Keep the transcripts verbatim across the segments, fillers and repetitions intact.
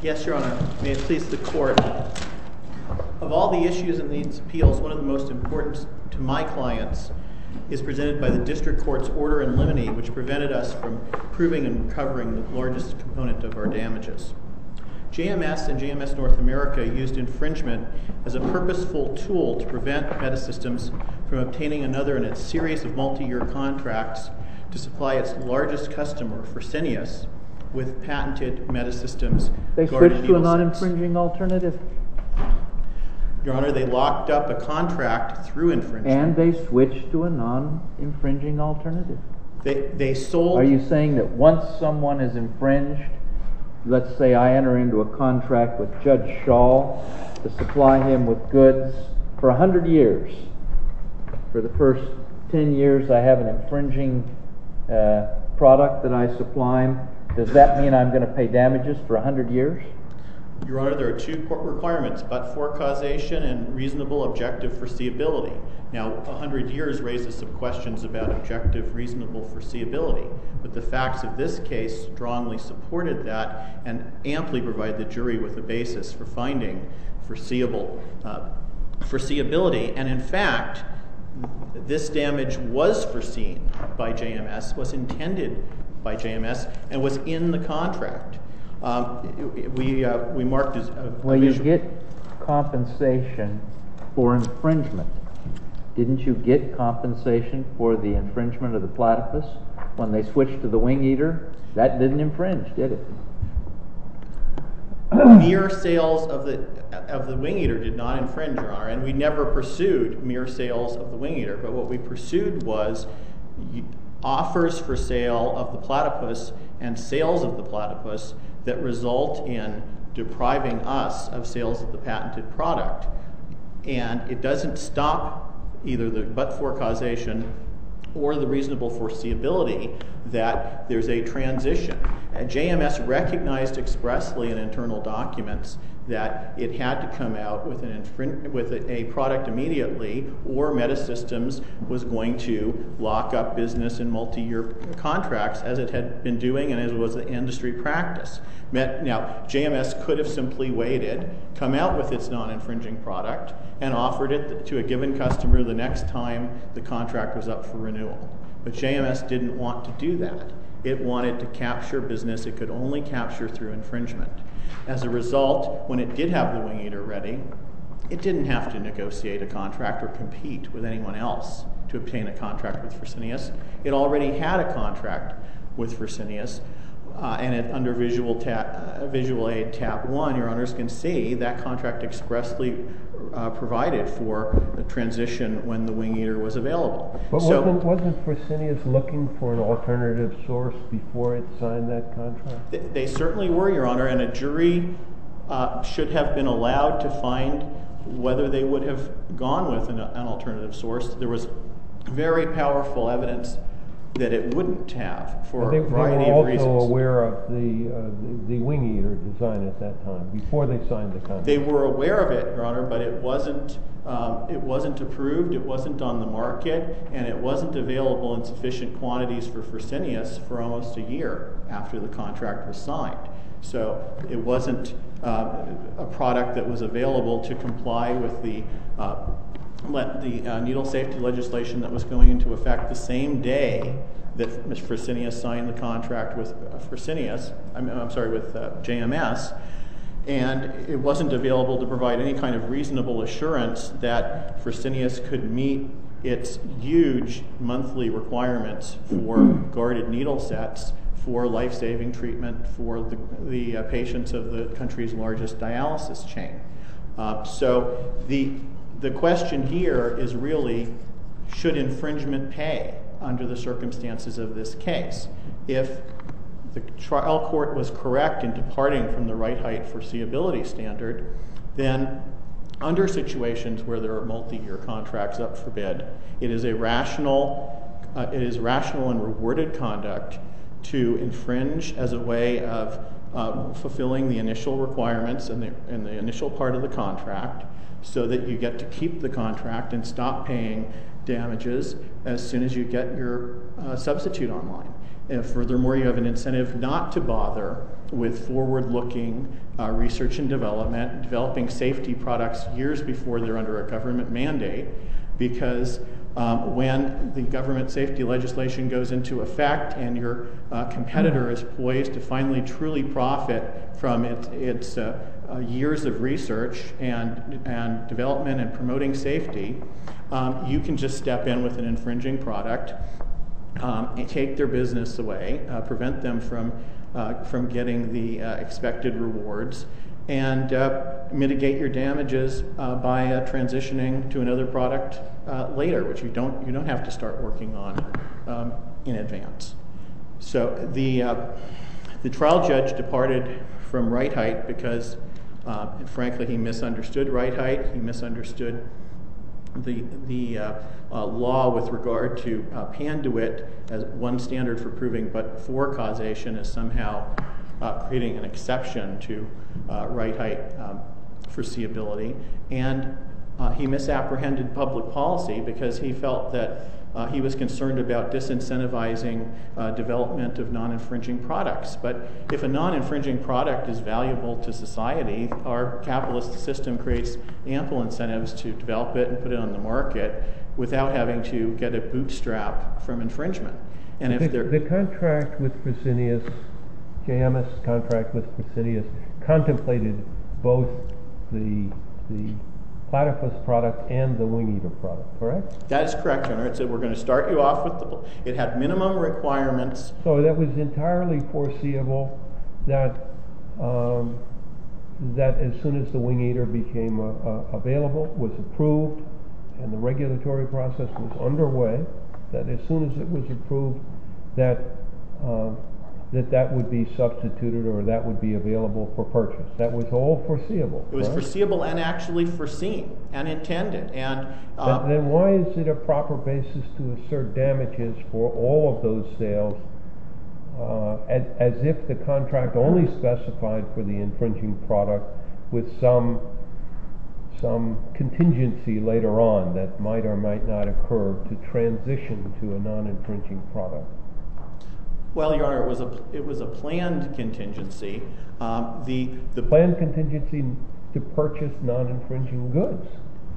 Yes, Your Honor. May it please the Court. Of all the issues in these appeals, one of the most important to my clients is presented by the District Court's order in limine, which prevented us from proving and recovering the largest component of our damages. J M S and J M S North America used infringement as a purposeful tool to prevent Metasystems from obtaining another in its series of multi-year contracts to supply its largest customer, Fresenius, with patented Metasystems. They switched to a non-infringing alternative? Your Honor, they locked up a contract through infringement. And they switched to a non-infringing alternative? They, they sold... Are you saying that once someone is infringed, let's say I enter into a contract with Judge Shaw to supply him with goods for one hundred years. For the first ten years I have an infringing uh, product that I supply him. Does that mean I'm going to pay damages for one hundred years? Your Honor, there are two requirements, but-for causation and reasonable objective foreseeability. Now, one hundred years raises some questions about objective, reasonable foreseeability, but the facts of this case strongly supported that and amply provide the jury with a basis for finding foreseeable uh, foreseeability. And in fact, this damage was foreseen by J M S, was intended by J M S, and was in the contract. Um, we uh, we marked as a, well, you get compensation for infringement. Didn't you get compensation for the infringement of the platypus when they switched to the wing eater? That didn't infringe, did it? Mere sales of the of the wing eater did not infringe, Your Honor, and we never pursued mere sales of the wing eater. But what we pursued was offers for sale of the platypus and sales of the platypus that result in depriving us of sales of the patented product. And it doesn't stop either the but-for causation or the reasonable foreseeability that there's a transition. And J M S recognized expressly in internal documents that it had to come out with, an infring- with a, a product immediately, or Metasystems was going to lock up business in multi-year contracts as it had been doing and as was the industry practice. Met, now, J M S could have simply waited, come out with its non-infringing product, and offered it to a given customer the next time the contract was up for renewal. But J M S didn't want to do that. It wanted to capture business it could only capture through infringement. As a result, when it did have the wing eater ready, it didn't have to negotiate a contract or compete with anyone else to obtain a contract with Fresenius. It already had a contract with Fresenius, uh, and it, under Visual, tab, uh, Visual Aid Tab one, Your Honors can see that contract expressly uh, provided for the transition when the wing eater was available. But so, wasn't, wasn't Fresenius looking for an alternative source before it signed that contract? Th- they certainly were, Your Honor, and a jury uh, should have been allowed to find whether they would have gone with an, an alternative source. There was very powerful evidence that it wouldn't have for they, a variety they were of reasons. They were also aware of the, uh, the the wing eater design at that time, before they signed the contract. They were aware of it, Your Honor, but it wasn't um, it wasn't approved, it wasn't on the market, and it wasn't available in sufficient quantities for Fresenius for almost a year after the contract was signed. So it wasn't uh, a product that was available to comply with the uh, Let the uh, needle safety legislation that was going into effect the same day that Miz Fresenius signed the contract with uh, Fresenius, I'm, I'm sorry, with uh, J M S, and it wasn't available to provide any kind of reasonable assurance that Fresenius could meet its huge monthly requirements for guarded needle sets for life-saving treatment for the, the uh, patients of the country's largest dialysis chain. Uh, so the The question here is really, should infringement pay under the circumstances of this case? If the trial court was correct in departing from the right height foreseeability standard, then under situations where there are multi-year contracts up for bid, it is a rational, uh, it is rational and rewarded conduct to infringe as a way of uh, fulfilling the initial requirements in the, in the initial part of the contract, so that you get to keep the contract and stop paying damages as soon as you get your uh, substitute online. And furthermore, you have an incentive not to bother with forward-looking uh, research and development, developing safety products years before they're under a government mandate, because um, when the government safety legislation goes into effect and your uh, competitor is poised to finally truly profit from it, its uh, uh, years of research and, and development and promoting safety, um, you can just step in with an infringing product, Um, and take their business away, uh, prevent them from uh, from getting the uh, expected rewards, and uh, mitigate your damages uh, by uh, transitioning to another product uh, later, which you don't you don't have to start working on um, in advance. So the uh, the trial judge departed from right height because, uh, frankly, he misunderstood right height. He misunderstood the the uh, uh, law with regard to uh, Panduit as one standard for proving but for causation is somehow uh, creating an exception to uh, right height um, foreseeability, and uh, he misapprehended public policy because he felt that uh, he was concerned about disincentivizing uh, development of non-infringing products. But if a non-infringing product is valuable to society, our capitalist system creates ample incentives to develop it and put it on the market without having to get a bootstrap from infringement. And if the, the contract with Fresenius, J M S contract with Fresenius, contemplated both the the platypus product and the wing eater product, correct? That is correct, Your Honor. It said we're going to start you off with the. It had minimum requirements. So that was entirely foreseeable that um, that as soon as the wing eater became uh, uh, available, was approved, and the regulatory process was underway, that as soon as it was approved, that uh, that that would be substituted or that would be available for purchase. That was all foreseeable. It was right? foreseeable and actually foreseen and intended. And uh, then, then why is it a proper basis to assert damages for all of those sales uh, as, as if the contract only specified for the infringing product with some some contingency later on that might or might not occur to transition to a non-infringing product? Well, Your Honor, it was a it was a planned contingency. Um, the the planned contingency to purchase non-infringing goods.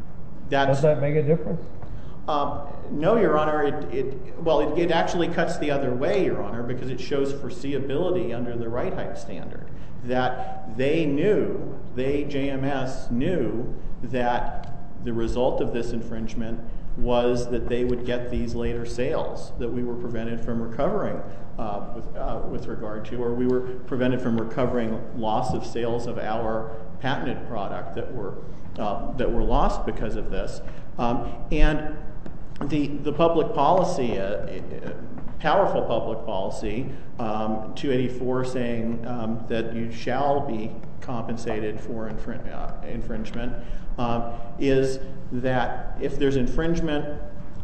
Does that make a difference? Um, no, Your Honor. It, it well, it, it actually cuts the other way, Your Honor, because it shows foreseeability under the right height standard. That they knew, they J M S knew that the result of this infringement was that they would get these later sales that we were prevented from recovering uh, with, uh, with regard to, or we were prevented from recovering loss of sales of our patented product that were uh, that were lost because of this. Um, and the the public policy, uh, powerful public policy, um, two eighty-four saying um, that you shall be compensated for infring- uh, infringement, um, is that if there's infringement,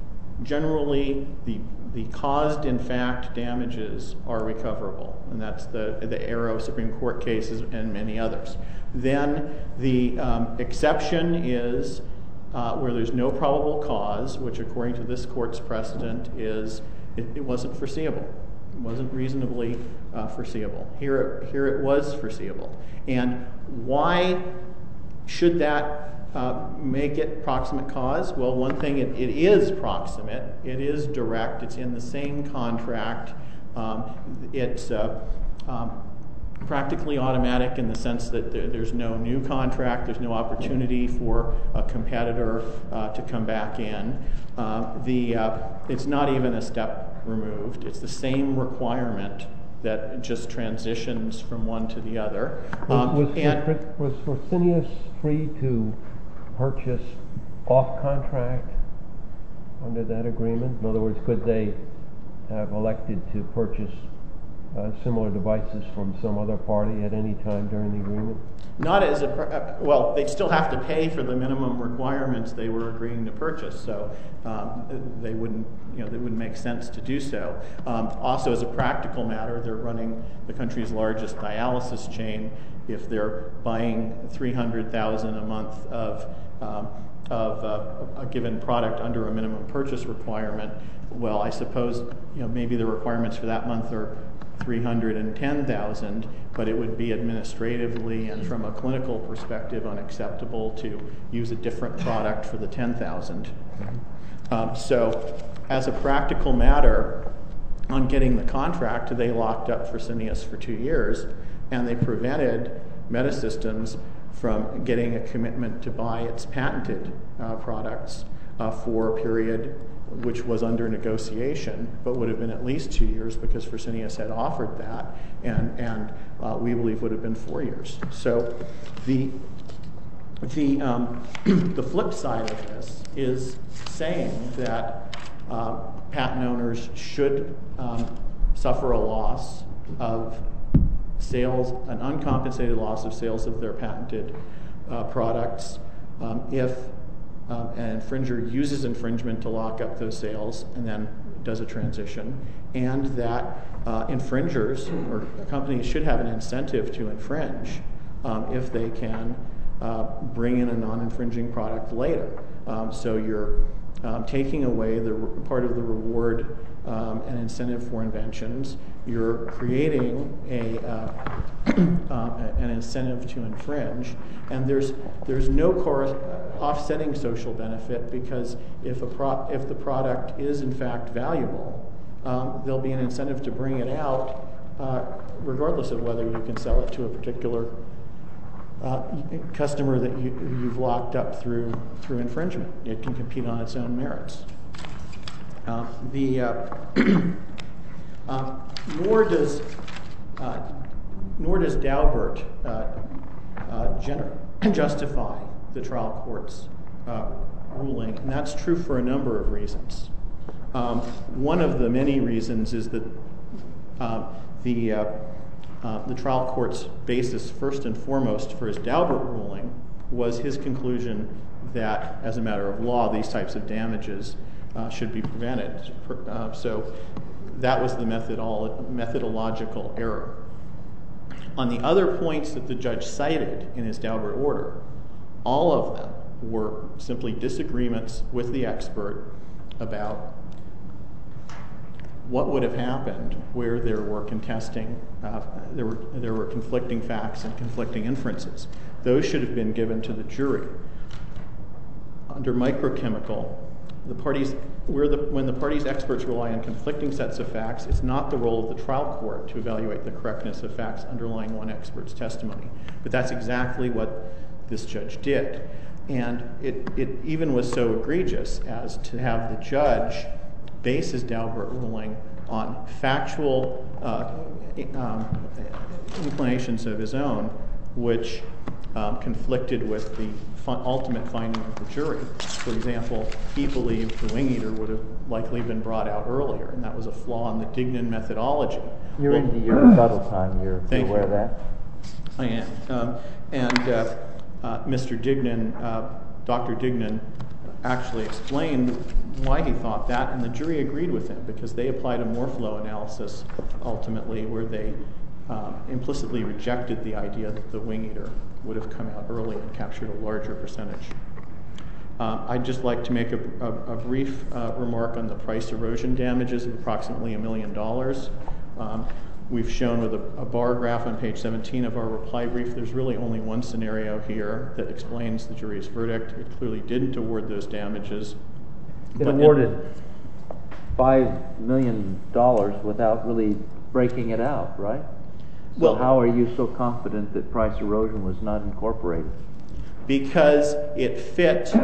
generally the the caused in fact damages are recoverable, and that's the the Arrow Supreme Court cases and many others. Then the um, exception is uh, where there's no probable cause, which according to this court's precedent is it, it wasn't foreseeable. It wasn't reasonably uh, foreseeable. Here, here it was foreseeable. And why should that uh, make it proximate cause? Well, one thing, it, it is proximate. It is direct. It's in the same contract. Um, it's uh, um, practically automatic in the sense that there, there's no new contract. There's no opportunity for a competitor uh, to come back in. Uh, the uh, it's not even a step removed. It's the same requirement that just transitions from one to the other. Um, was, was, and, was Fresenius free to purchase off contract under that agreement? In other words, could they have elected to purchase uh, similar devices from some other party at any time during the agreement? Not as a, well, they'd still have to pay for the minimum requirements they were agreeing to purchase, so um, they wouldn't, you know, they wouldn't make sense to do so. Um, also, as a practical matter, they're running the country's largest dialysis chain. If they're buying three hundred thousand a month of um, of uh, a given product under a minimum purchase requirement, well, I suppose you know maybe the requirements for that month are three hundred ten thousand, but it would be administratively and from a clinical perspective unacceptable to use a different product for the ten thousand. Um, so, as a practical matter, on getting the contract, they locked up Fresenius for two years, and they prevented Metasystems from getting a commitment to buy its patented uh, products uh, for a period which was under negotiation, but would have been at least two years because Fresenius had offered that, and and uh, we believe would have been four years. So, the the um, the flip side of this is saying that uh, patent owners should um, suffer a loss of sales, an uncompensated loss of sales of their patented uh, products um, if um, an infringer uses infringement to lock up those sales and then does a transition, and that uh, infringers or companies should have an incentive to infringe um, if they can uh, bring in a non-infringing product later. Um, so you're um, taking away the re- part of the reward um, and incentive for inventions. You're creating a uh, uh, an incentive to infringe, and there's there's no cor- offsetting social benefit, because if a pro- if the product is in fact valuable, um, there'll be an incentive to bring it out, uh, regardless of whether you can sell it to a particular uh, customer that you, you've locked up through through infringement. It can compete on its own merits. Uh, the uh, uh, nor does uh, nor does Daubert uh, uh, gener- justify the trial court's uh, ruling, and that's true for a number of reasons. Um, one of the many reasons is that uh, the uh, uh, the trial court's basis, first and foremost, for his Daubert ruling was his conclusion that, as a matter of law, these types of damages uh, should be prevented. Uh, so that was the methodolo- methodological error. On the other points that the judge cited in his Daubert order, all of them were simply disagreements with the expert about what would have happened where there were contesting, uh, there were there were conflicting facts and conflicting inferences. Those should have been given to the jury. Under microchemical, the parties where the when the parties' experts rely on conflicting sets of facts, it's not the role of the trial court to evaluate the correctness of facts underlying one expert's testimony. But that's exactly what this judge did. And it, it even was so egregious as to have the judge base his Daubert ruling on factual uh, um, inclinations of his own, which um, conflicted with the fun- ultimate finding of the jury. For example, he believed the wing eater would have likely been brought out earlier, and that was a flaw in the Dignan methodology. You're well, into your rebuttal time. You're Thank aware you. of that? I am. Um, and uh, uh, Mister Dignan, uh, Doctor Dignan, actually explained why he thought that, and the jury agreed with him because they applied a Morflow analysis ultimately where they um, implicitly rejected the idea that the wing eater would have come out early and captured a larger percentage. Uh, I'd just like to make a, a, a brief uh, remark on the price erosion damages of approximately a million dollars. Um, We've shown with a, a bar graph on page seventeen of our reply brief, there's really only one scenario here that explains the jury's verdict. It clearly didn't award those damages. It awarded five million dollars without really breaking it out, right? So well, how are you so confident that price erosion was not incorporated? Because it fit,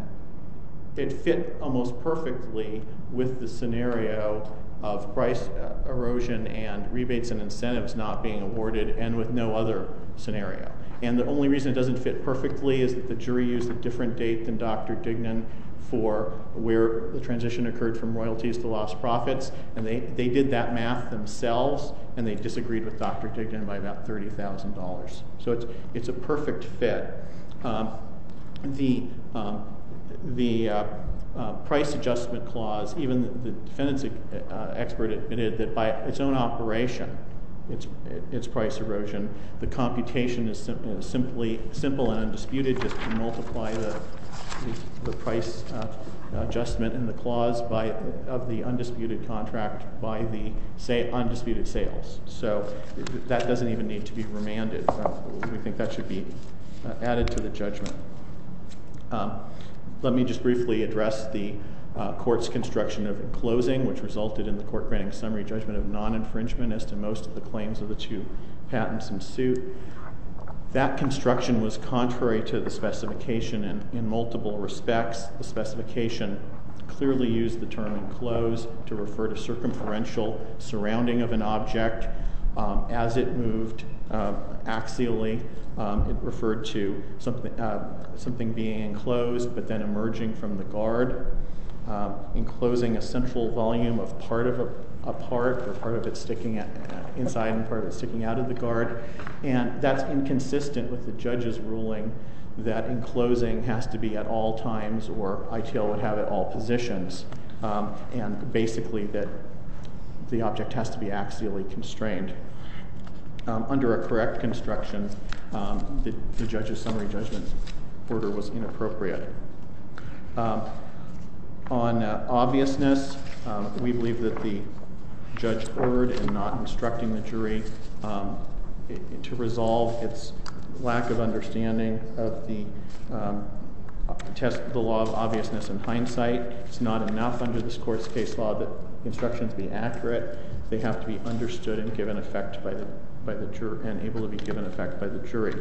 it fit almost perfectly with the scenario of price uh, erosion and rebates and incentives not being awarded, and with no other scenario. And the only reason it doesn't fit perfectly is that the jury used a different date than Doctor Dignan for where the transition occurred from royalties to lost profits, and they, they did that math themselves, and they disagreed with Doctor Dignan by about thirty thousand dollars. So it's it's a perfect fit. Um, the um, the uh, Uh, price adjustment clause, even the, the defendant's uh, expert admitted that by its own operation, it's, it's price erosion. The computation is, sim- is simply simple and undisputed. Just to multiply the the, the price uh, adjustment in the clause by of the undisputed contract by the say undisputed sales. So that doesn't even need to be remanded. Uh, we think that should be uh, added to the judgment. Um, let me just briefly address the uh, court's construction of enclosing, which resulted in the court granting summary judgment of non-infringement as to most of the claims of the two patents in suit. That construction was contrary to the specification in, in multiple respects. The specification clearly used the term enclose to refer to circumferential surrounding of an object um, as it moved uh, axially. Um, it referred to something, uh, something being enclosed but then emerging from the guard, um, enclosing a central volume of part of a, a part or part of it sticking at, uh, inside and part of it sticking out of the guard. And that's inconsistent with the judge's ruling that enclosing has to be at all times, or I T L would have at all positions, um, and basically that the object has to be axially constrained. Um, under a correct construction, um, the, the judge's summary judgment order was inappropriate. Um, on uh, obviousness, um, we believe that the judge erred in not instructing the jury um, it, to resolve its lack of understanding of the um, test, the law of obviousness in hindsight. It's not enough under this court's case law that instructions be accurate. They have to be understood and given effect by the by the jury and able to be given effect by the jury.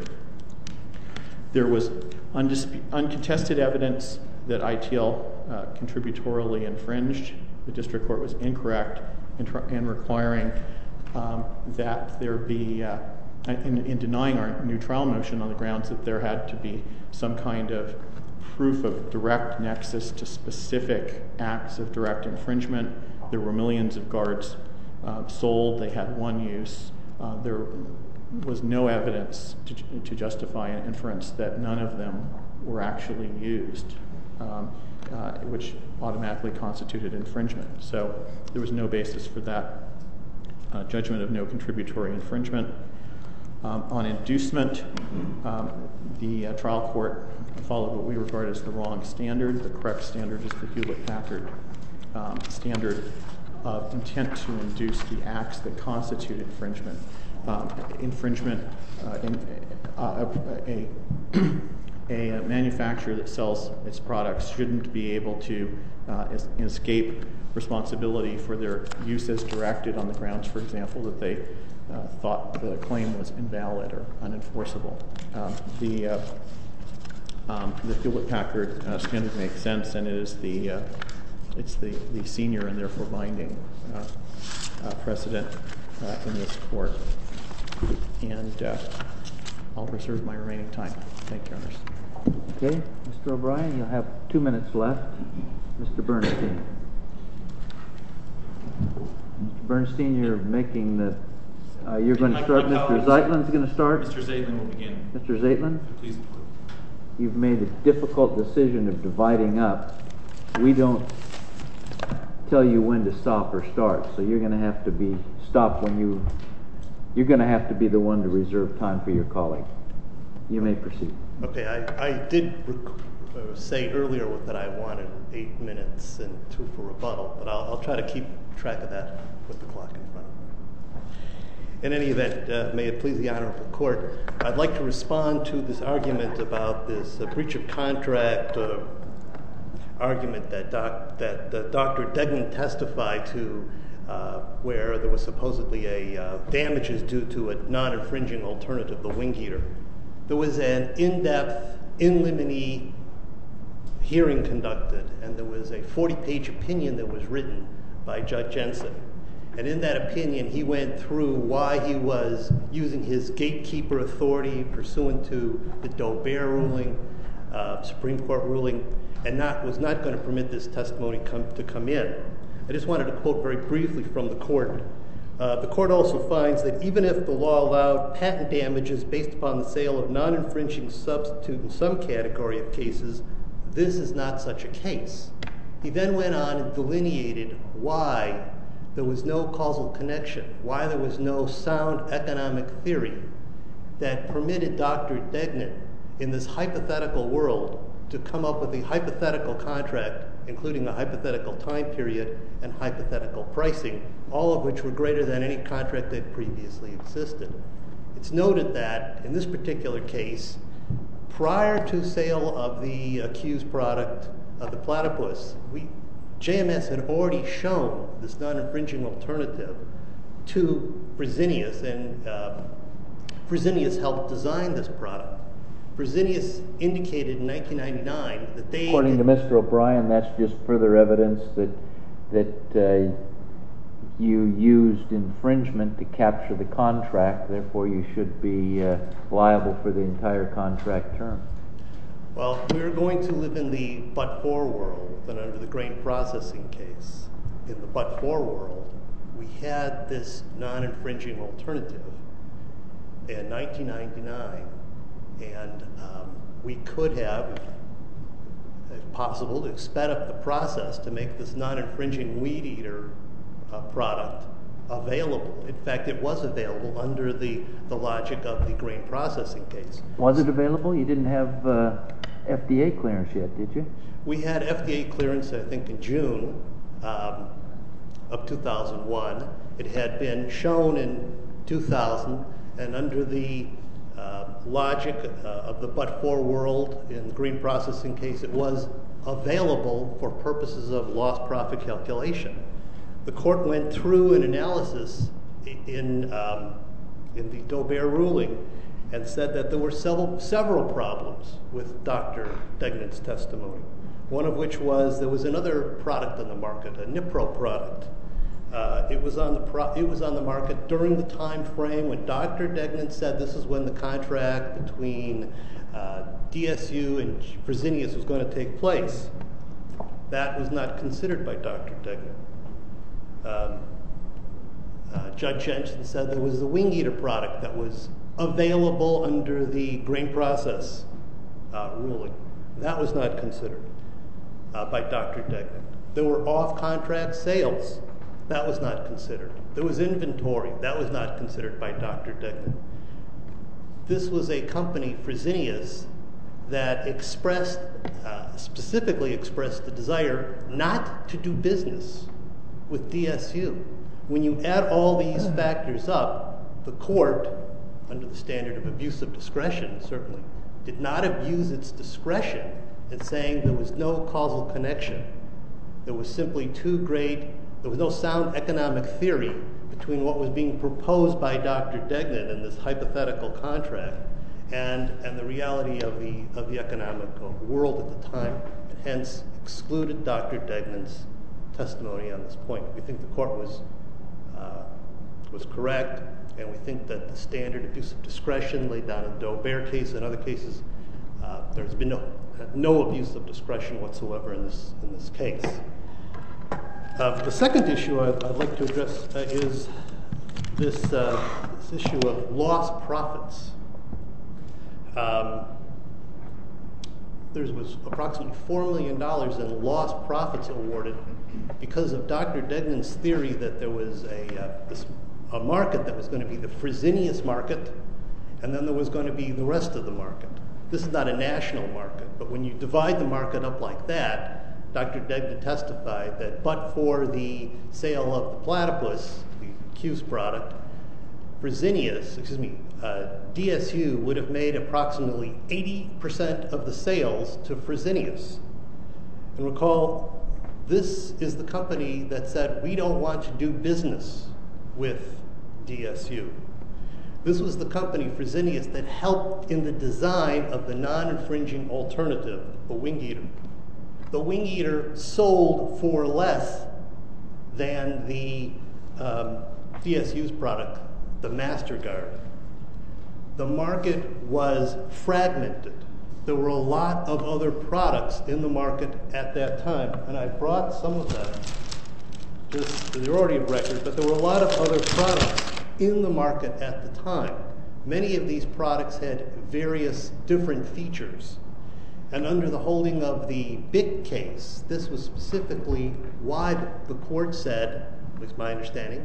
There was undisp- uncontested evidence that I T L uh, contributorily infringed. The district court was incorrect in, tr- in requiring um, that there be, uh, in, in denying our new trial motion on the grounds that there had to be some kind of proof of direct nexus to specific acts of direct infringement. There were millions of guards uh, sold. They had one use. Uh, there was no evidence to, to justify an inference that none of them were actually used, um, uh, which automatically constituted infringement. So there was no basis for that uh, judgment of no contributory infringement. Um, on inducement, um, the uh, trial court followed what we regard as the wrong standard. The correct standard is the Hewlett-Packard um, standard of intent to induce the acts that constitute infringement. Um, infringement, uh, in, uh, a, a, a manufacturer that sells its products shouldn't be able to uh, es- escape responsibility for their use as directed on the grounds, for example, that they uh, thought the claim was invalid or unenforceable. Um, the uh, um, the Hewlett-Packard uh, standard makes sense, and it is the uh, it's the, the senior and therefore binding uh, uh, precedent uh, in this court. And uh, I'll reserve my remaining time. Thank you, Your Honors. Okay, Mister O'Brien, you'll have two minutes left. Mister Bernstein. Mister Bernstein, you're making the, uh, you're going to start, Mister Zeitlin's going to start? Mister Zeitlin will begin. Mister Zeitlin? Please. You've made a difficult decision of dividing up. We don't tell you when to stop or start, so you're going to have to be stopped when you, you're going to have to be the one to reserve time for your colleague. You may proceed. Okay, I, I did rec- uh, say earlier that I wanted eight minutes and two for rebuttal, but I'll, I'll try to keep track of that with the clock in front of me. In any event, uh, may it please the Honorable Court, I'd like to respond to this argument about this uh, breach of contract uh, argument that, doc, that uh, Doctor Degnan testified to, uh, where there was supposedly a uh, damages due to a non-infringing alternative, the wing heater. There was an in-depth, in limine hearing conducted, and there was a forty-page opinion that was written by Judge Jensen. And in that opinion, he went through why he was using his gatekeeper authority pursuant to the Daubert ruling, uh, Supreme Court ruling, and not was not going to permit this testimony come, to come in. I just wanted to quote very briefly from the court. Uh, the court also finds that even if the law allowed patent damages based upon the sale of non-infringing substitute in some category of cases, this is not such a case. He then went on and delineated why there was no causal connection, why there was no sound economic theory that permitted Doctor Degnan in this hypothetical world to come up with a hypothetical contract, including a hypothetical time period and hypothetical pricing, all of which were greater than any contract that previously existed. It's noted that in this particular case, prior to sale of the accused product of the platypus, we, J M S had already shown this non-infringing alternative to Fresenius, and uh, Fresenius helped design this product. Fresenius indicated in nineteen ninety-nine that they... According to Mister O'Brien, that's just further evidence that, that uh, you used infringement to capture the contract, therefore you should be uh, liable for the entire contract term. Well, we were going to live in the but-for world, and under the grain processing case, in the but-for world, we had this non-infringing alternative in nineteen ninety-nine, and um, we could have, if possible, to sped up the process to make this non-infringing weed eater uh, product available. In fact, it was available under the, the logic of the grain processing case. Was it available? You didn't have uh, F D A clearance yet, did you? We had F D A clearance, I think, in June um, of two thousand one. It had been shown in two thousand, and under the uh, logic uh, of the but-for world in the grain processing case, it was available for purposes of lost profit calculation. The court went through an analysis in, um, in the Daubert ruling and said that there were several, several problems with Doctor Degnan's testimony, one of which was there was another product on the market, a Nipro product. Uh, it, was on the pro it was on the market during the time frame when Doctor Degnan said this is when the contract between uh, D S U and Fresenius was going to take place. That was not considered by Doctor Degnan. Um, uh, Judge Jensen said there was the wing eater product that was available under the grain process uh, ruling. That was not considered uh, by Doctor Degnan. There were off-contract sales. That was not considered. There was inventory. That was not considered by Doctor Degnan. This was a company, Fresenius, that expressed, uh, specifically expressed the desire not to do business with D S U. When you add all these factors up, the court, under the standard of abuse of discretion, certainly, did not abuse its discretion in saying there was no causal connection. There was simply too great, there was no sound economic theory between what was being proposed by Doctor Degnan in this hypothetical contract and, and the reality of the, of the economic world at the time, and hence excluded Doctor Degnan's testimony on this point. We think the court was, uh, was correct, and we think that the standard abuse of discretion laid down in the Daubert case and other cases, uh, there's been no, no abuse of discretion whatsoever in this, in this case. Uh, the second issue I'd, I'd like to address uh, is this, uh, this issue of lost profits. Um, there was approximately four million dollars in lost profits awarded because of Doctor Degnan's theory that there was a, uh, this, a market that was going to be the Fresenius market, and then there was going to be the rest of the market. This is not a national market, but when you divide the market up like that, Doctor Degnan testified that but for the sale of the platypus, the accused product, Fresenius, excuse me, uh, D S U would have made approximately eighty percent of the sales to Fresenius. And recall, this is the company that said, we don't want to do business with D S U. This was the company, Fresenius, that helped in the design of the non-infringing alternative, the wing eater. The wing eater sold for less than the um, D S U's product, the Masterguard. The market was fragmented. There were a lot of other products in the market at that time, and I brought some of them, just they're already of record, but there were a lot of other products in the market at the time. Many of these products had various different features. And under the holding of the Bic case, this was specifically why the court said, at least my understanding,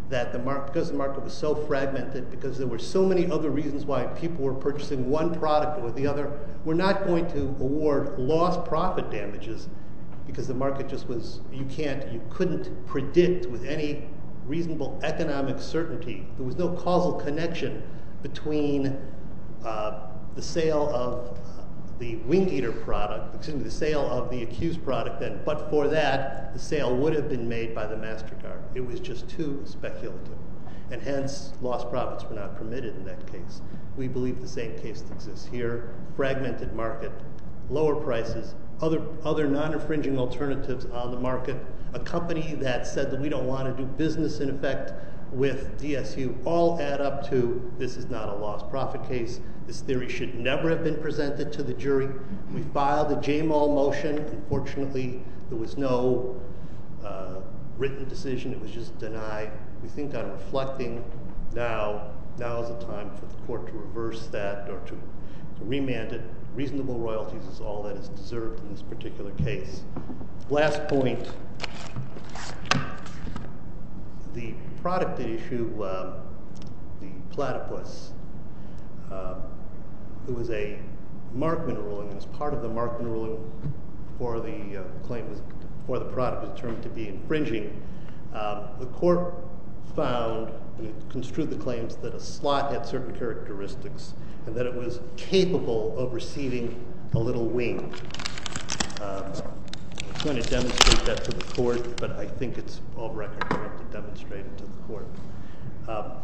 that the market, because the market was so fragmented, because there were so many other reasons why people were purchasing one product or the other, we're not going to award lost profit damages because the market just was, you can't, you couldn't predict with any reasonable economic certainty. There was no causal connection between uh, the sale of uh, the Wing Eater product, excuse me, the sale of the accused product, and but for that, the sale would have been made by the MasterCard. It was just too speculative, and hence lost profits were not permitted in that case. We believe the same case exists here: fragmented market, lower prices, other other non-infringing alternatives on the market, a company that said that we don't want to do business in effect with D S U, all add up to this is not a lost profit case. This theory should never have been presented to the jury. We filed a J M O L motion. Unfortunately, there was no uh, written decision. It was just denied. We think on reflecting now, now is the time for the court to reverse that or to, to remand it. Reasonable royalties is all that is deserved in this particular case. Last point, the product at issue, uh, the platypus, uh, there was a Markman ruling, and as part of the Markman ruling for the uh, claim was, for the product was determined to be infringing, um, the court found, and it construed the claims, that a slot had certain characteristics and that it was capable of receiving a little wing. Um, I'm going to demonstrate that to the court, but I think it's all record for him to demonstrate it to the court. Um,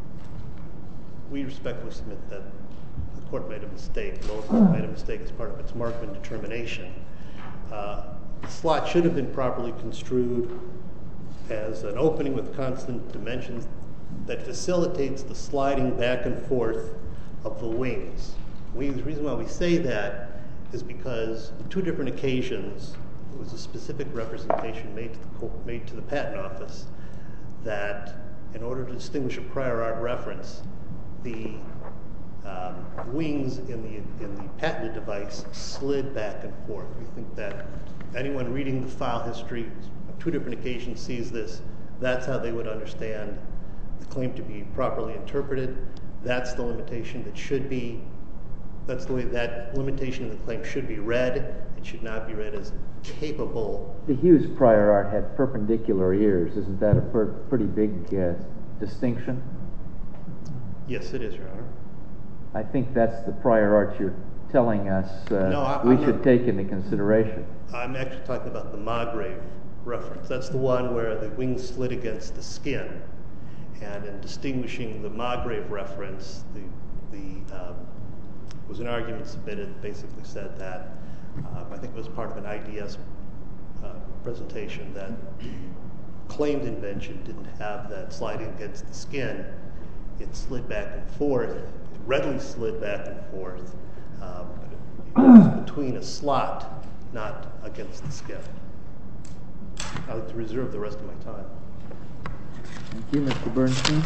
we respectfully submit that the court made a mistake. The lower court made a mistake as part of its Markman determination. Uh, the slot should have been properly construed as an opening with constant dimensions that facilitates the sliding back and forth of the wings. We, the reason why we say that is because on two different occasions there was a specific representation made to the, made to the patent office that in order to distinguish a prior art reference, the um, wings in the, in the patented device slid back and forth. We think that anyone reading the file history on two different occasions sees this. That's how they would understand the claim to be properly interpreted. That's the limitation that should be, that's the way that limitation of the claim should be read. It should not be read as capable. The Hughes prior art had perpendicular ears. Isn't that a per pretty big uh, distinction? Yes, it is, Your Honor. I think that's the prior art you're telling us uh, no, I, we I'm should not, take into consideration. I'm actually talking about the Magrave reference. That's the one where the wings slid against the skin. And in distinguishing the Magrave reference, the, the um, was an argument submitted, basically said that, um, I think it was part of an I D S uh, presentation, that the claimed invention didn't have that sliding against the skin. It slid back and forth, it readily slid back and forth, um, but it was between a slot, not against the skin. I'd like to reserve the rest of my time. Thank you, Mister Bernstein.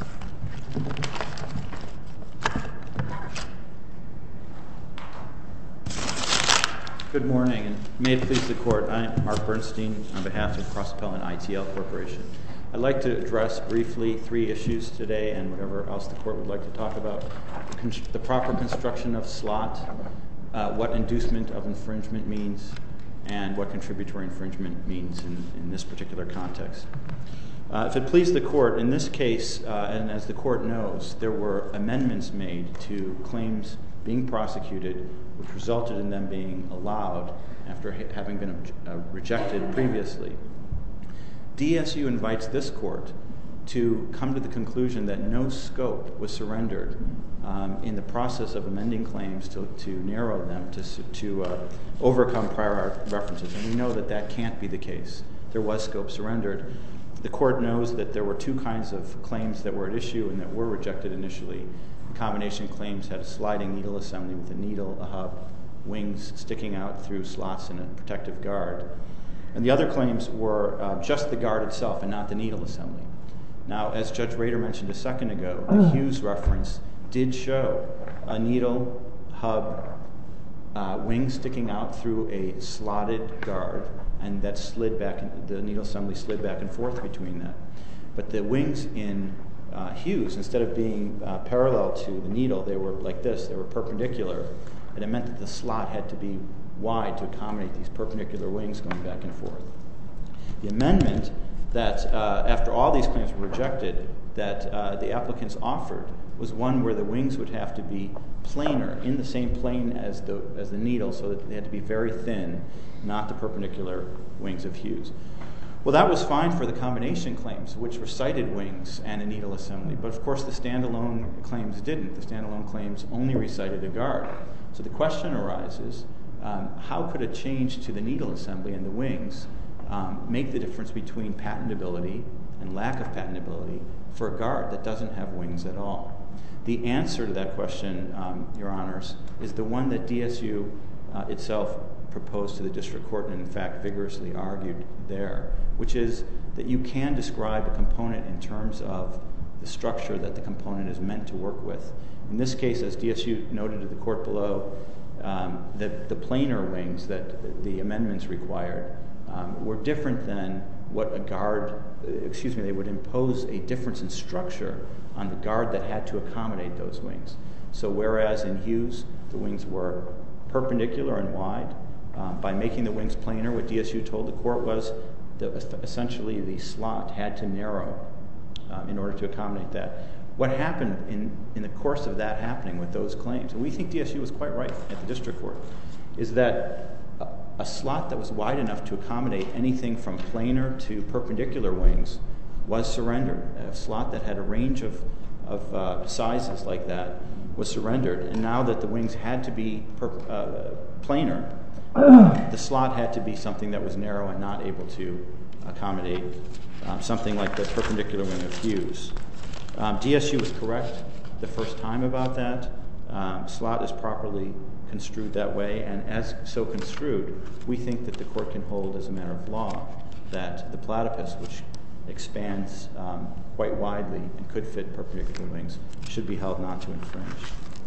Good morning, and may it please the Court. I'm Mark Bernstein on behalf of Cross Appellant I T L Corporation. I'd like to address briefly three issues today and whatever else the Court would like to talk about. The proper construction of slot, uh, what inducement of infringement means, and what contributory infringement means in, in this particular context. Uh, if it please the Court, in this case, uh, and as the Court knows, there were amendments made to claims being prosecuted, which resulted in them being allowed after ha having been uh, rejected previously. D S U invites this Court to come to the conclusion that no scope was surrendered um, in the process of amending claims to, to narrow them to, to uh, overcome prior art references. And we know that that can't be the case. There was scope surrendered. The Court knows that there were two kinds of claims that were at issue and that were rejected initially. The combination claims had a sliding needle assembly with a needle, a hub, wings sticking out through slots in a protective guard. And the other claims were uh, just the guard itself and not the needle assembly. Now, as Judge Rader mentioned a second ago, the Hughes reference did show a needle, hub, uh, wings sticking out through a slotted guard, and that slid back, and the needle assembly slid back and forth between that. But the wings in uh, Hughes, instead of being uh, parallel to the needle, they were like this, they were perpendicular, and it meant that the slot had to be wide to accommodate these perpendicular wings going back and forth. The amendment that, uh, after all these claims were rejected, that uh, the applicants offered was one where the wings would have to be planar, in the same plane as the, as the needle, so that they had to be very thin, not the perpendicular wings of Hughes. Well, that was fine for the combination claims, which recited wings and a needle assembly, but of course the standalone claims didn't. The standalone claims only recited a guard. So the question arises, um, how could a change to the needle assembly and the wings um, make the difference between patentability and lack of patentability for a guard that doesn't have wings at all? The answer to that question, um, Your Honors, is the one that D S U uh, itself proposed to the district court and in fact vigorously argued there, which is that you can describe a component in terms of the structure that the component is meant to work with. In this case, as D S U noted to the court below, um, the, the planar wings that the amendments required um, were different than what a guard, excuse me, they would impose a difference in structure on the guard that had to accommodate those wings. So whereas in Hughes, the wings were perpendicular and wide, um, by making the wings planar, what D S U told the court was that essentially the slot had to narrow um, in order to accommodate that. What happened in, in the course of that happening with those claims, and we think D S U was quite right at the district court, is that a, a slot that was wide enough to accommodate anything from planar to perpendicular wings was surrendered. A slot that had a range of, of uh, sizes like that was surrendered, and now that the wings had to be per, uh, planar, the slot had to be something that was narrow and not able to accommodate um, something like the perpendicular wing of Hughes. Um, D S U was correct the first time about that. Um, slot is properly construed that way, and as so construed, we think that the court can hold as a matter of law that the platypus, which expands um, quite widely and could fit perpendicular wings, should be held not to infringe.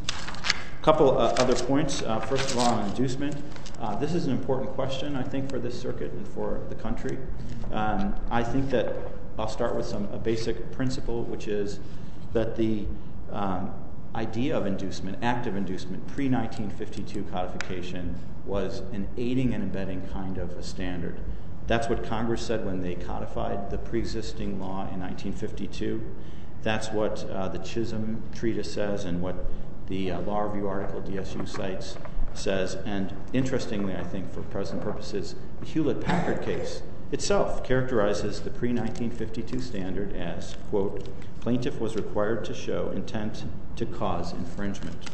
A couple uh, other points. Uh, first of all, on inducement. Uh, this is an important question, I think, for this circuit and for the country. Um, I think that I'll start with some a basic principle, which is that the um, idea of inducement, active inducement, pre nineteen fifty-two codification, was an aiding and abetting kind of a standard. That's what Congress said when they codified the pre-existing law in nineteen fifty-two. That's what uh, the Chisholm Treatise says, and what the uh, Law Review article D S U cites says. And interestingly, I think for present purposes, the Hewlett-Packard case itself characterizes the pre nineteen fifty-two standard as, quote, plaintiff was required to show intent to cause infringement.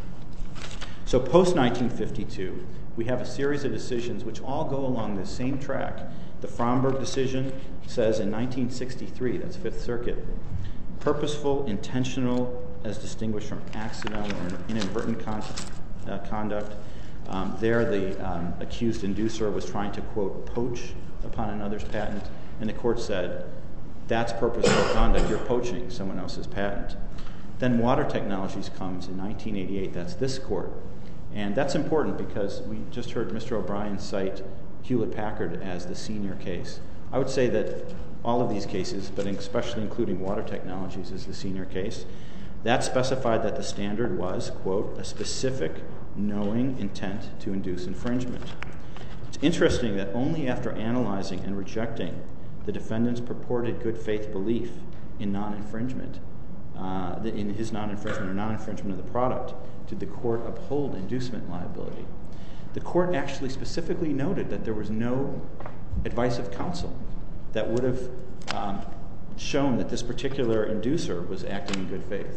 So post nineteen fifty-two, we have a series of decisions which all go along the same track. The Fromberg decision says in nineteen sixty-three, that's Fifth Circuit, purposeful, intentional, as distinguished from accidental or inadvertent con- uh, conduct. Um, there, the um, accused inducer was trying to, quote, poach upon another's patent, and the court said, that's purposeful conduct, you're poaching someone else's patent. Then Water Technologies comes in nineteen eighty-eight, that's this court, and that's important because we just heard Mister O'Brien cite Hewlett-Packard as the senior case. I would say that all of these cases, but especially including Water Technologies, is the senior case. That specified that the standard was, quote, a specific knowing intent to induce infringement. It's interesting that only after analyzing and rejecting the defendant's purported good faith belief in non-infringement, uh, in his non-infringement or non-infringement of the product, did the court uphold inducement liability. The court actually specifically noted that there was no advice of counsel that would have um, shown that this particular inducer was acting in good faith.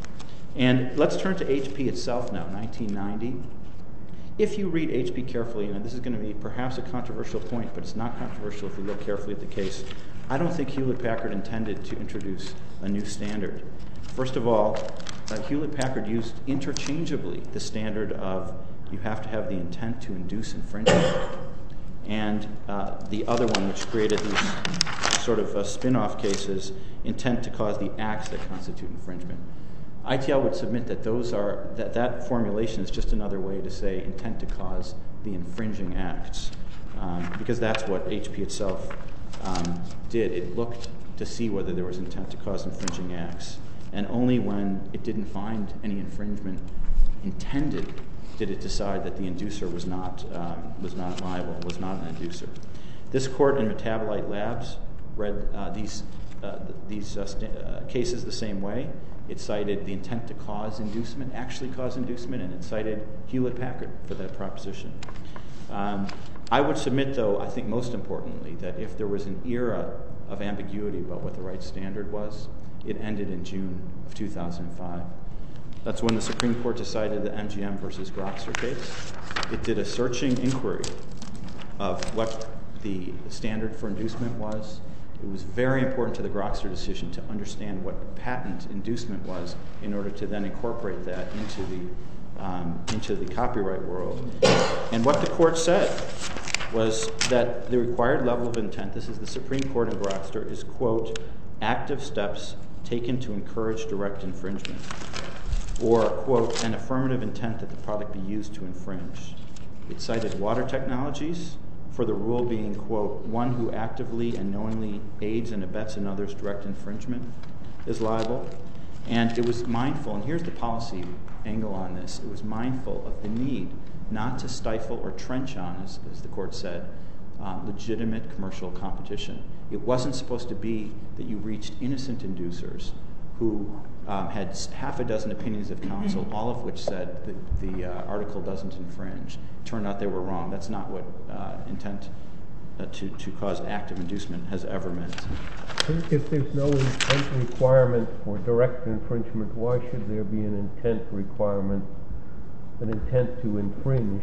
And let's turn to H P itself now, nineteen ninety. If you read H P carefully, and this is going to be perhaps a controversial point, but it's not controversial if you look carefully at the case, I don't think Hewlett-Packard intended to introduce a new standard. First of all, uh, Hewlett-Packard used interchangeably the standard of you have to have the intent to induce infringement, and uh, the other one, which created these sort of uh, spin-off cases, intent to cause the acts that constitute infringement. I T L would submit that those are that, that formulation is just another way to say intent to cause the infringing acts, um, because that's what H P itself um, did. It looked to see whether there was intent to cause infringing acts. And only when it didn't find any infringement intended did it decide that the inducer was not um, was not liable, was not an inducer. This court in Metabolite Labs read uh, these uh, these uh, st- uh, cases the same way. It cited the intent to cause inducement, actually cause inducement, and it cited Hewlett-Packard for that proposition. Um, I would submit, though, I think most importantly, that if there was an era of ambiguity about what the right standard was, it ended in June of two thousand five. That's when the Supreme Court decided the M G M versus Grokster case. It did a searching inquiry of what the standard for inducement was. It was very important to the Grokster decision to understand what patent inducement was in order to then incorporate that into the um, into the copyright world. And what the court said was that the required level of intent, this is the Supreme Court in Grokster, is, quote, active steps taken to encourage direct infringement, or, quote, an affirmative intent that the product be used to infringe. It cited Water Technologies for the rule being, quote, one who actively and knowingly aids and abets another's direct infringement is liable. And it was mindful, and here's the policy angle on this, it was mindful of the need not to stifle or trench on, as, as the court said, uh, legitimate commercial competition. It wasn't supposed to be that you reached innocent inducers who um, had half a dozen opinions of counsel, all of which said that the uh, article doesn't infringe. Turned out they were wrong. That's not what uh, intent uh, to, to cause active inducement has ever meant. If there's no intent requirement for direct infringement, why should there be an intent requirement, an intent to infringe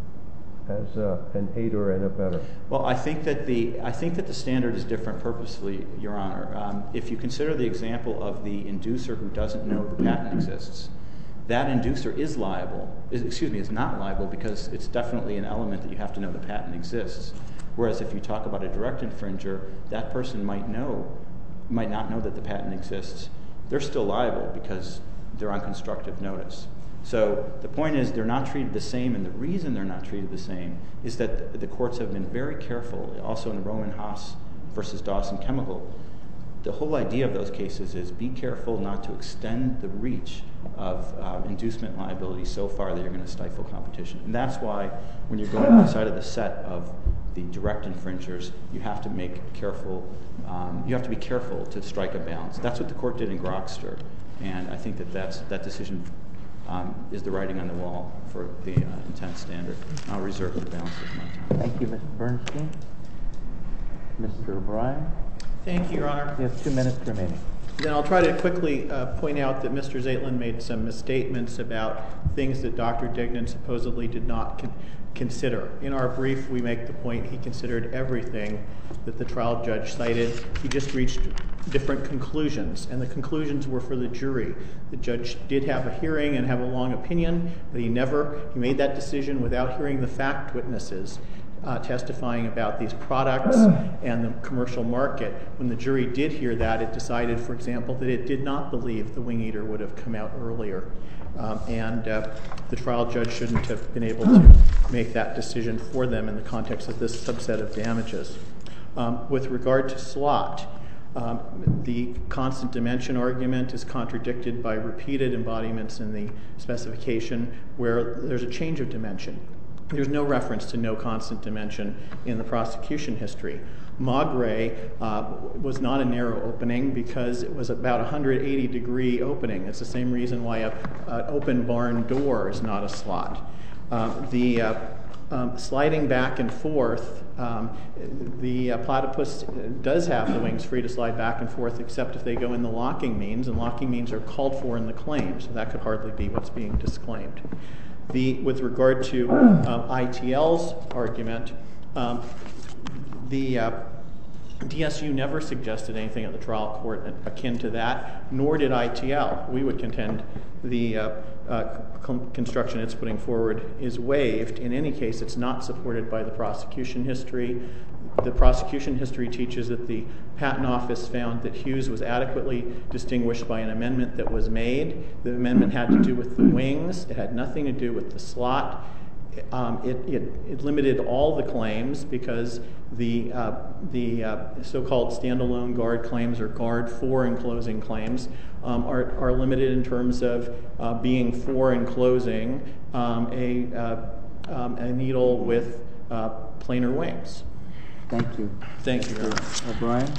as a, an aider and abetter? Well, I think that the I think that the standard is different purposefully, Your Honor. Um, if you consider the example of the inducer who doesn't know the patent exists, that inducer is liable. Is, excuse me, is not liable because it's definitely an element that you have to know the patent exists. Whereas if you talk about a direct infringer, that person might know, might not know that the patent exists. They're still liable because they're on constructive notice. So the point is they're not treated the same, and the reason they're not treated the same is that the courts have been very careful, also in the Roman Haas versus Dawson Chemical. The whole idea of those cases is be careful not to extend the reach of uh, inducement liability so far that you're going to stifle competition. And that's why when you're going outside of the set of the direct infringers, you have to make careful, um, you have to be careful to strike a balance. That's what the court did in Grokster, and I think that that's, that decision Um, is the writing on the wall for the uh, intent standard. I'll reserve the balance of my time. Thank you, Mister Bernstein. Mister O'Brien? Thank you, Your Honor. You have two minutes remaining. Then I'll try to quickly uh, point out that Mister Zeitlin made some misstatements about things that Doctor Dignan supposedly did not con- consider. In our brief, we make the point he considered everything that the trial judge cited. He just reached different conclusions, and the conclusions were for the jury. The judge did have a hearing and have a long opinion, but he never, he made that decision without hearing the fact witnesses uh, testifying about these products and the commercial market. When the jury did hear that, it decided, for example, that it did not believe the Wing Eater would have come out earlier. Um, and uh, the trial judge shouldn't have been able to make that decision for them in the context of this subset of damages. Um, with regard to slot, um, the constant dimension argument is contradicted by repeated embodiments in the specification where there's a change of dimension. There's no reference to no constant dimension in the prosecution history. Maugre uh, was not a narrow opening because it was about a one hundred eighty degree opening. It's the same reason why an open barn door is not a slot. Uh, the uh, um, sliding back and forth, um, the uh, platypus does have the wings free to slide back and forth except if they go in the locking means, and locking means are called for in the claim, so that could hardly be what's being disclaimed. The, with regard to um, I T L's argument, um, the uh, D S U never suggested anything at the trial court akin to that, nor did I T L. We would contend the uh, uh, con- construction it's putting forward is waived. In any case, it's not supported by the prosecution history. The prosecution history teaches that the Patent Office found that Hughes was adequately distinguished by an amendment that was made. The amendment had to do with the wings. It had nothing to do with the slot. um, it, it, it limited all the claims because the, uh, the uh, so-called standalone guard claims or guard for enclosing claims um, are, are limited in terms of uh, being for enclosing um, a, uh, um, a needle with uh, planar wings. Thank you. Thank you, Your Honor. O'Brien?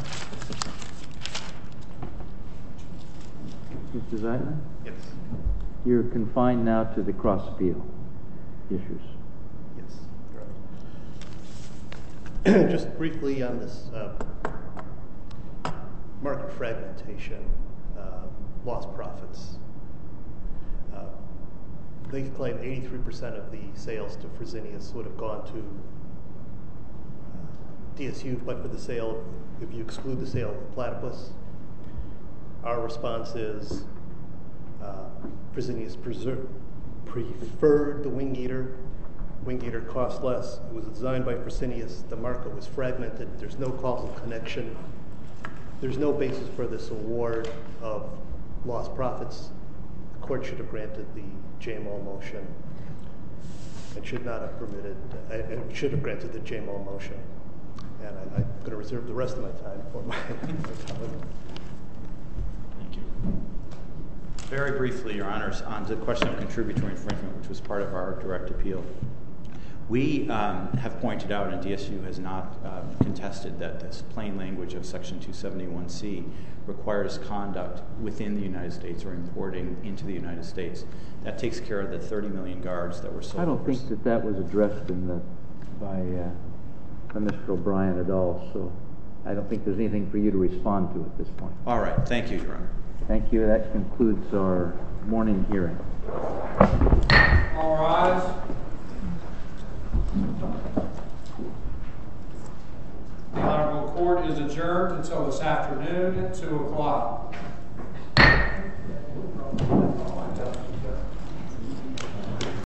Mister Zeitler? Yes. You're confined now to the cross-appeal issues. Yes. Right. Just briefly on this uh, market fragmentation, uh, lost profits. Uh, they claim eighty-three percent of the sales to Fresenius would have gone to uh, D S U, but for the sale, if you exclude the sale of the platypus. Our response is uh, Fresenius preser- preferred the wing eater. Wing eater cost less. It was designed by Fresenius. The market was fragmented. There's no causal connection. There's no basis for this award of lost profits. The court should have granted the J M O motion and should not have permitted, uh, it should have granted the J M O motion. And I, I'm going to reserve the rest of my time for my, my colleague. Thank you. Very briefly, Your Honors, on the question of contributory infringement, which was part of our direct appeal. We um, have pointed out, and D S U has not um, contested, that this plain language of Section two seventy-one C requires conduct within the United States or importing into the United States. That takes care of the thirty million guards that were sold. I don't think that that was addressed in the, by, uh, by Mister O'Brien at all, so I don't think there's anything for you to respond to at this point. All right. Thank you, Your Honor. Thank you. That concludes our morning hearing. All rise. The Honorable Court is adjourned until this afternoon at two o'clock.